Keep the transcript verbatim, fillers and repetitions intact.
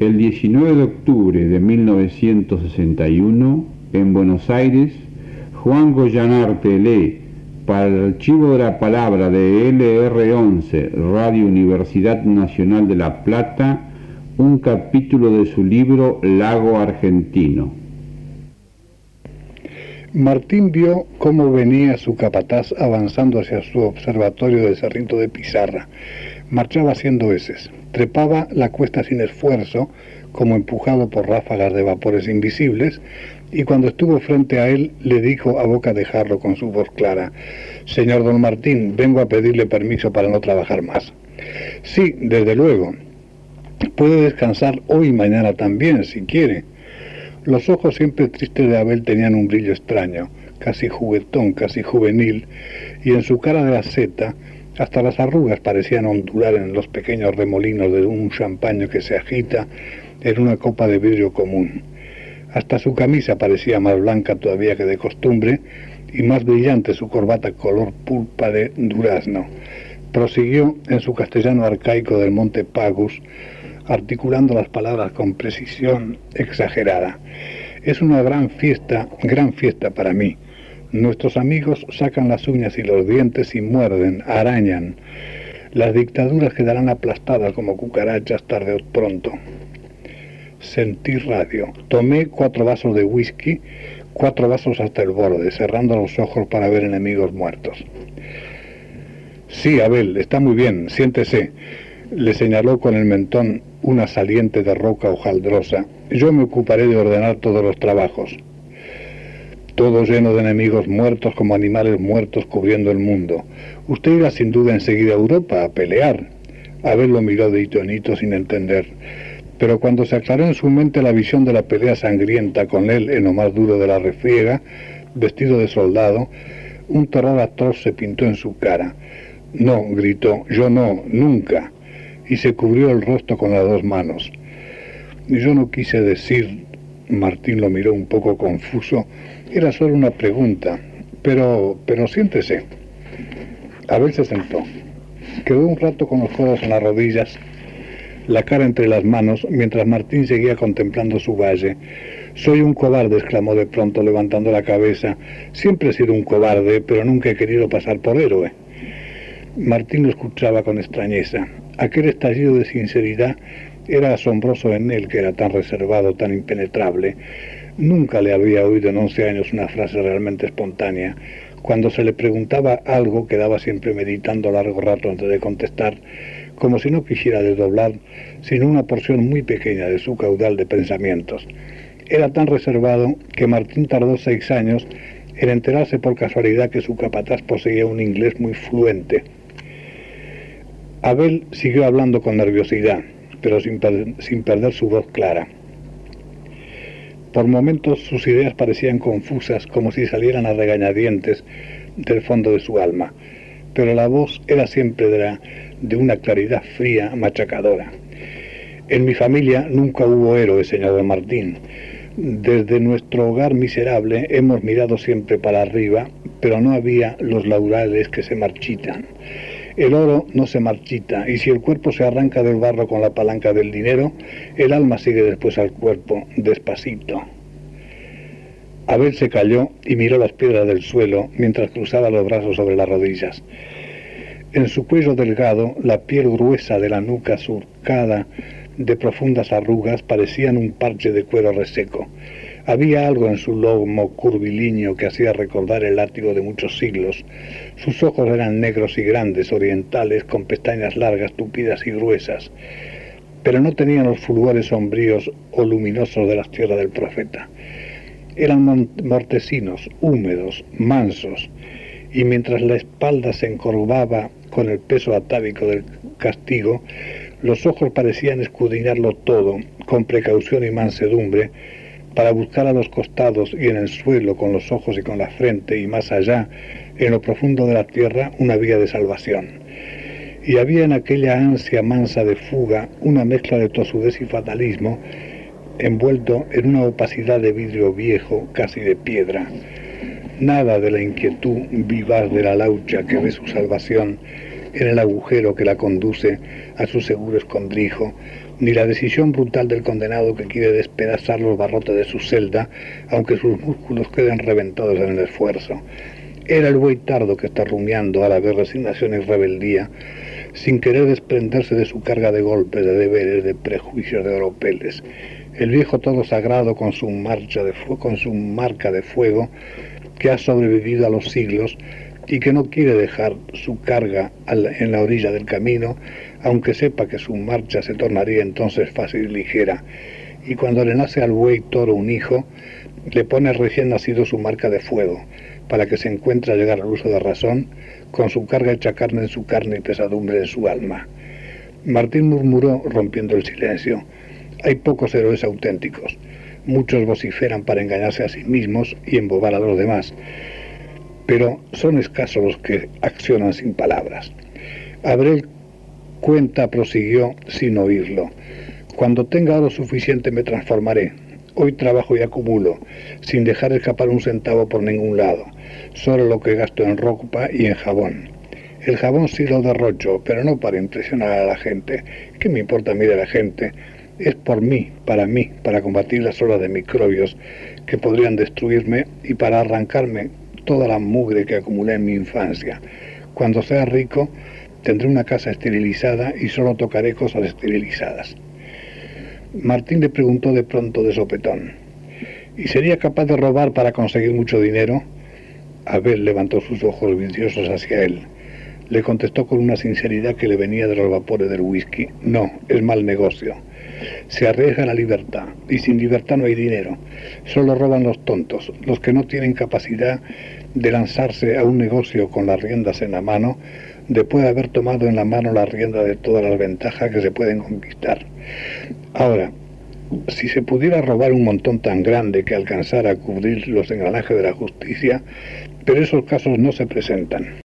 El diecinueve de octubre de mil novecientos sesenta y uno, en Buenos Aires, Juan Goyanarte lee para el Archivo de la Palabra de L R once, Radio Universidad Nacional de La Plata, un capítulo de su libro Lago Argentino. Martín vio cómo venía su capataz avanzando hacia su observatorio del Cerrito de Pizarra. Marchaba haciendo heces, trepaba la cuesta sin esfuerzo, como empujado por ráfagas de vapores invisibles, y cuando estuvo frente a él, le dijo a boca de jarro con su voz clara: «Señor don Martín, vengo a pedirle permiso para no trabajar más». «Sí, desde luego. Puede descansar hoy y mañana también, si quiere». Los ojos siempre tristes de Abel tenían un brillo extraño, casi juguetón, casi juvenil, y en su cara de asceta hasta las arrugas parecían ondular en los pequeños remolinos de un champaño que se agita en una copa de vidrio común. Hasta su camisa parecía más blanca todavía que de costumbre, y más brillante su corbata color pulpa de durazno. Prosiguió en su castellano arcaico del Monte Pagus, articulando las palabras con precisión exagerada. «Es una gran fiesta, gran fiesta para mí. Nuestros amigos sacan las uñas y los dientes y muerden, arañan. Las dictaduras quedarán aplastadas como cucarachas tarde o pronto». Sentí radio. Tomé cuatro vasos de whisky, cuatro vasos hasta el borde, cerrando los ojos para ver enemigos muertos. «Sí, Abel, está muy bien, siéntese», le señaló con el mentón una saliente de roca hojaldrosa. «Yo me ocuparé de ordenar todos los trabajos». Todo lleno de enemigos muertos como animales muertos cubriendo el mundo. «Usted irá sin duda enseguida a Europa a pelear». Abel lo miró de hito en hito sin entender. Pero cuando se aclaró en su mente la visión de la pelea sangrienta con él en lo más duro de la refriega, vestido de soldado, un terror atroz se pintó en su cara. «No», gritó, «yo no, nunca», y se cubrió el rostro con las dos manos. «Yo no quise decir», Martín lo miró un poco confuso, «era solo una pregunta, pero, pero siéntese». Abel se sentó. Quedó un rato con los codos en las rodillas, la cara entre las manos, mientras Martín seguía contemplando su valle. «Soy un cobarde», exclamó de pronto levantando la cabeza. «Siempre he sido un cobarde, pero nunca he querido pasar por héroe». Martín lo escuchaba con extrañeza. Aquel estallido de sinceridad era asombroso en él, que era tan reservado, tan impenetrable. Nunca le había oído en once años una frase realmente espontánea. Cuando se le preguntaba algo, quedaba siempre meditando largo rato antes de contestar, como si no quisiera desdoblar sino una porción muy pequeña de su caudal de pensamientos. Era tan reservado que Martín tardó seis años en enterarse por casualidad que su capataz poseía un inglés muy fluente. Abel siguió hablando con nerviosidad, pero sin, per- sin perder su voz clara. Por momentos sus ideas parecían confusas, como si salieran a regañadientes del fondo de su alma, pero la voz era siempre de, la, de una claridad fría, machacadora. «En mi familia nunca hubo héroes, señor don Martín. Desde nuestro hogar miserable hemos mirado siempre para arriba, pero no había los laureles que se marchitan. El oro no se marchita, y si el cuerpo se arranca del barro con la palanca del dinero, el alma sigue después al cuerpo, despacito». Abel se calló y miró las piedras del suelo mientras cruzaba los brazos sobre las rodillas. En su cuello delgado, la piel gruesa de la nuca surcada de profundas arrugas parecían un parche de cuero reseco. Había algo en su lomo curvilíneo que hacía recordar el látigo de muchos siglos. Sus ojos eran negros y grandes, orientales, con pestañas largas, tupidas y gruesas, pero no tenían los fulgores sombríos o luminosos de las tierras del profeta. Eran mortecinos, húmedos, mansos, y mientras la espalda se encorvaba con el peso atávico del castigo, los ojos parecían escudriñarlo todo, con precaución y mansedumbre, para buscar a los costados y en el suelo, con los ojos y con la frente, y más allá, en lo profundo de la tierra, una vía de salvación. Y había en aquella ansia mansa de fuga una mezcla de tosudez y fatalismo, envuelto en una opacidad de vidrio viejo, casi de piedra. Nada de la inquietud vivaz de la laucha que ve su salvación en el agujero que la conduce a su seguro escondrijo, ni la decisión brutal del condenado que quiere despedazar los barrotes de su celda, aunque sus músculos queden reventados en el esfuerzo. Era el buey tardo que está rumiando a la vez resignación y rebeldía, sin querer desprenderse de su carga de golpes, de deberes, de prejuicios, de oropeles. El viejo toro sagrado con su marcha de fu- con su marca de fuego, que ha sobrevivido a los siglos y que no quiere dejar su carga en la orilla del camino, aunque sepa que su marcha se tornaría entonces fácil y ligera. Y cuando le nace al buey toro un hijo, le pone recién nacido su marca de fuego, para que se encuentre a llegar al uso de razón, con su carga hecha carne en su carne y pesadumbre en su alma. Martín murmuró, rompiendo el silencio: hay pocos héroes auténticos. Muchos vociferan para engañarse a sí mismos y embobar a los demás, pero son escasos los que accionan sin palabras. Abrel cuenta, prosiguió sin oírlo: cuando tenga oro suficiente me transformaré. Hoy trabajo y acumulo, sin dejar escapar un centavo por ningún lado, solo lo que gasto en ropa y en jabón. El jabón sí lo derrocho, pero no para impresionar a la gente. ¿Qué me importa a mí de la gente? Es por mí, para mí, para combatir las olas de microbios que podrían destruirme y para arrancarme toda la mugre que acumulé en mi infancia. Cuando sea rico, tendré una casa esterilizada y solo tocaré cosas esterilizadas. Martín le preguntó de pronto de sopetón: ¿y sería capaz de robar para conseguir mucho dinero? Abel levantó sus ojos vidriosos hacia él. Le contestó con una sinceridad que le venía de los vapores del whisky: no, es mal negocio. Se arriesga la libertad, y sin libertad no hay dinero. Solo roban los tontos, los que no tienen capacidad de lanzarse a un negocio con las riendas en la mano, después de haber tomado en la mano la rienda de todas las ventajas que se pueden conquistar. Ahora, si se pudiera robar un montón tan grande que alcanzara a cubrir los engranajes de la justicia, pero esos casos no se presentan.